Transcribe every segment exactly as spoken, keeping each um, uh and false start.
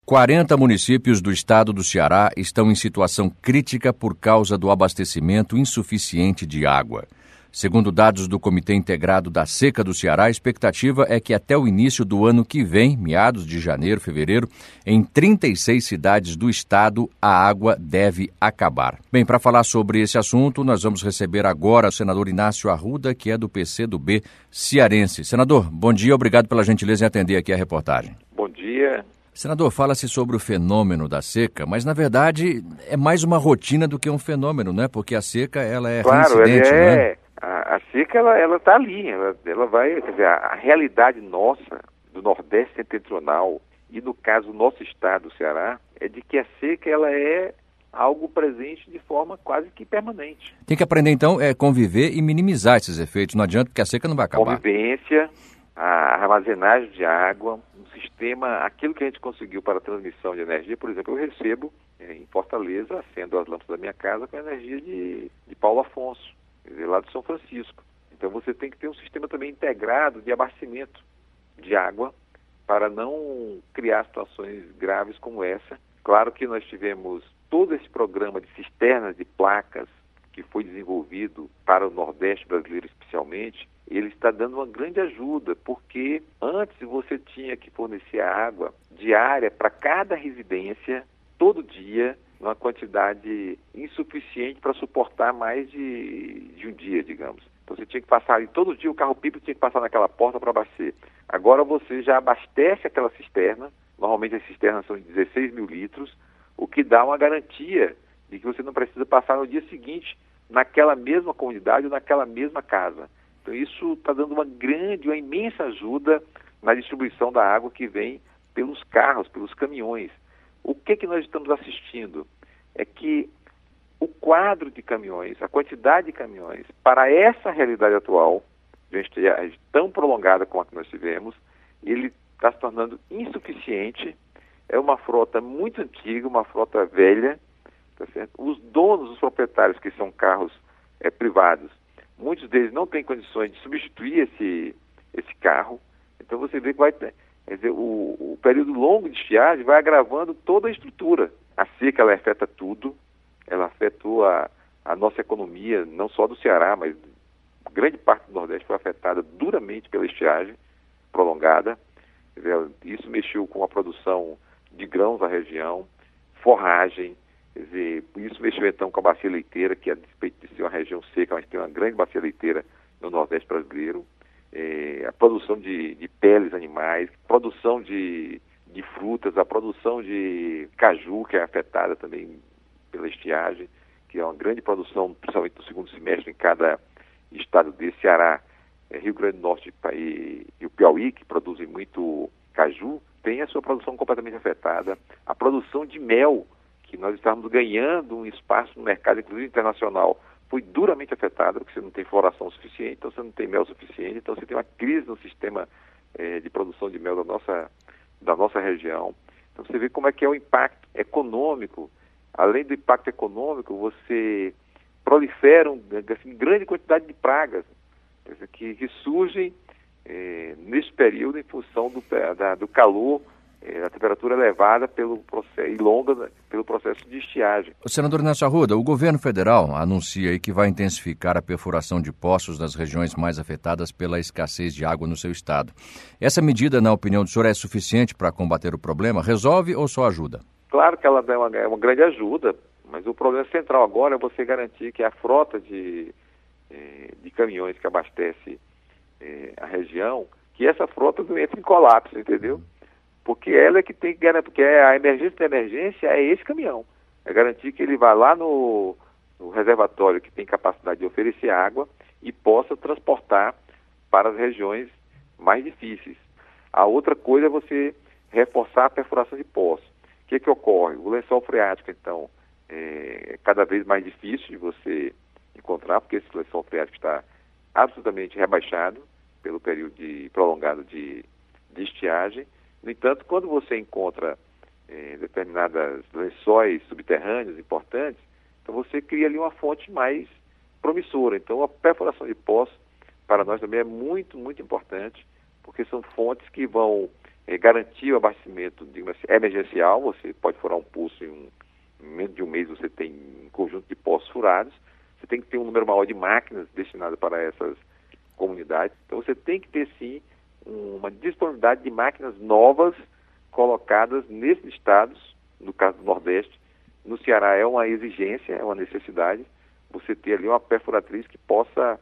quarenta municípios do estado do Ceará estão em situação crítica por causa do abastecimento insuficiente de água. Segundo dados do Comitê Integrado da Seca do Ceará, a expectativa é que até o início do ano que vem, meados de janeiro, fevereiro, em trinta e seis cidades do estado, a água deve acabar. Bem, para falar sobre esse assunto, nós vamos receber agora o senador Inácio Arruda, que é do P C do B cearense. Senador, bom dia, obrigado pela gentileza em atender aqui a reportagem. Bom dia. Senador, fala-se sobre o fenômeno da seca, mas na verdade é mais uma rotina do que um fenômeno, né? Porque a seca, ela é claro, reincidente, é, né? A, a seca, ela, ela tá ali, ela, ela vai, quer dizer, a, a realidade nossa, do Nordeste Setentrional e no caso do nosso estado, o Ceará, é de que a seca, ela é algo presente de forma quase que permanente. Tem que aprender, então, é conviver e minimizar esses efeitos, não adianta porque a seca não vai acabar. Convivência, a armazenagem de água, um sistema, aquilo que a gente conseguiu para a transmissão de energia, por exemplo, eu recebo é, em Fortaleza, acendo as lâmpadas da minha casa com a energia de, de Paulo Afonso, quer dizer, lá de São Francisco. Então você tem que ter um sistema também integrado de abastecimento de água para não criar situações graves como essa. Claro que nós tivemos todo esse programa de cisternas de placas que foi desenvolvido para o Nordeste brasileiro especialmente. Ele está dando uma grande ajuda, porque antes você tinha que fornecer água diária para cada residência, todo dia, numa quantidade insuficiente para suportar mais de, de um dia, digamos. Então você tinha que passar ali, todo dia o carro-pipa tinha que passar naquela porta para abastecer. Agora você já abastece aquela cisterna, normalmente as cisternas são de dezesseis mil litros, o que dá uma garantia de que você não precisa passar no dia seguinte naquela mesma comunidade ou naquela mesma casa. Então isso está dando uma grande, uma imensa ajuda na distribuição da água que vem pelos carros, pelos caminhões. O que que nós estamos assistindo? É que o quadro de caminhões, a quantidade de caminhões, para essa realidade atual, de estiagem tão prolongada como a que nós tivemos, ele está se tornando insuficiente. É uma frota muito antiga, uma frota velha, tá certo? Os donos, os proprietários, que são carros é, privados, muitos deles não têm condições de substituir esse, esse carro. Então você vê que vai ter, quer dizer, o, o período longo de estiagem vai agravando toda a estrutura. A seca, ela afeta tudo, ela afetou a, a nossa economia, não só do Ceará, mas grande parte do Nordeste foi afetada duramente pela estiagem prolongada. Quer dizer, isso mexeu com a produção de grãos da região, forragem, quer dizer, isso mexeu então com a bacia leiteira, que a despeito de ser uma região seca, mas tem uma grande bacia leiteira no Nordeste brasileiro, é, a produção de, de peles animais, produção de, de frutas, a produção de caju, que é afetada também pela estiagem, que é uma grande produção, principalmente no segundo semestre, em cada estado desse, Ceará, é, Rio Grande do Norte e, e o Piauí, que produzem muito caju, tem a sua produção completamente afetada. A produção de mel, que nós estávamos ganhando um espaço no mercado, inclusive internacional, foi duramente afetada, porque você não tem floração suficiente, então você não tem mel suficiente, então você tem uma crise no sistema eh, de produção de mel da nossa, da nossa região. Então você vê como é que é o impacto econômico. Além do impacto econômico, você prolifera um, assim, grande quantidade de pragas que, que surgem eh, nesse período em função do, da, do calor, a temperatura elevada pelo processo, e longa pelo processo de estiagem. O senador Inácio Arruda, o governo federal anuncia aí que vai intensificar a perfuração de poços nas regiões mais afetadas pela escassez de água no seu estado. Essa medida, na opinião do senhor, é suficiente para combater o problema? Resolve ou só ajuda? Claro que ela é uma, é uma grande ajuda, mas o problema central agora é você garantir que a frota de, eh, de caminhões que abastece eh, a região, que essa frota não entre em colapso, entendeu? Porque ela é que tem que garantir, porque a emergência da emergência é esse caminhão. É garantir que ele vá lá no, no reservatório que tem capacidade de oferecer água e possa transportar para as regiões mais difíceis. A outra coisa é você reforçar a perfuração de poços. O que que ocorre? O lençol freático, então, é cada vez mais difícil de você encontrar, porque esse lençol freático está absolutamente rebaixado pelo período de, prolongado de, de estiagem. No entanto, quando você encontra eh, determinadas lençóis subterrâneos importantes, então você cria ali uma fonte mais promissora. Então, a perfuração de poços, para nós também é muito, muito importante, porque são fontes que vão é, garantir o abastecimento, digamos assim, emergencial. Você pode furar um poço em, um, em menos de um mês, você tem um conjunto de poços furados. Você tem que ter um número maior de máquinas destinadas para essas comunidades. Então você tem que ter, sim, uma disponibilidade de máquinas novas colocadas nesses estados, no caso do Nordeste. No Ceará é uma exigência, é uma necessidade, você ter ali uma perfuratriz que possa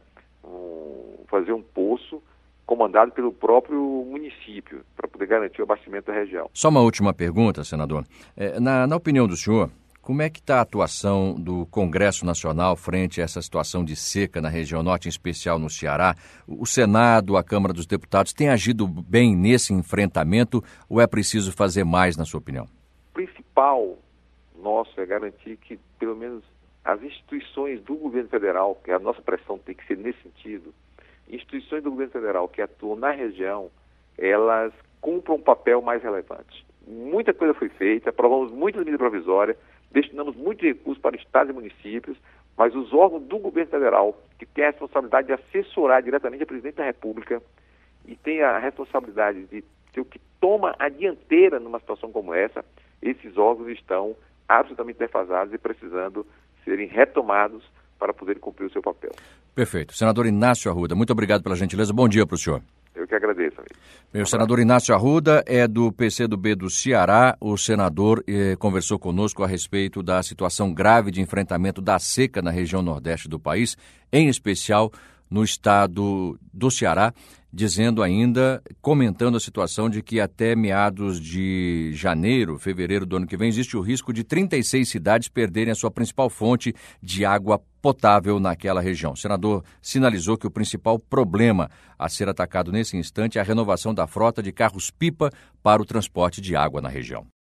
um, fazer um poço comandado pelo próprio município, para poder garantir o abastecimento da região. Só uma última pergunta, senador. É, na, na opinião do senhor, como é que está a atuação do Congresso Nacional frente a essa situação de seca na região norte, em especial no Ceará? O Senado, a Câmara dos Deputados, tem agido bem nesse enfrentamento ou é preciso fazer mais, na sua opinião? O principal nosso é garantir que, pelo menos, as instituições do governo federal, que a nossa pressão tem que ser nesse sentido, instituições do governo federal que atuam na região, elas cumpram um papel mais relevante. Muita coisa foi feita, aprovamos muitas medidas provisórias, destinamos muitos recursos para estados e municípios, mas os órgãos do governo federal, que têm a responsabilidade de assessorar diretamente a presidente da República e tem a responsabilidade de ser o que toma a dianteira numa situação como essa, esses órgãos estão absolutamente defasados e precisando serem retomados para poderem cumprir o seu papel. Perfeito. Senador Inácio Arruda, muito obrigado pela gentileza. Bom dia para o senhor. Eu que agradeço, amigo. Meu senador Inácio Arruda é do P C do B do Ceará. O senador eh, conversou conosco a respeito da situação grave de enfrentamento da seca na região nordeste do país, em especial no estado do Ceará, dizendo ainda, comentando a situação de que até meados de janeiro, fevereiro do ano que vem, existe o risco de trinta e seis cidades perderem a sua principal fonte de água potável naquela região. O senador sinalizou que o principal problema a ser atacado nesse instante é a renovação da frota de carros-pipa para o transporte de água na região.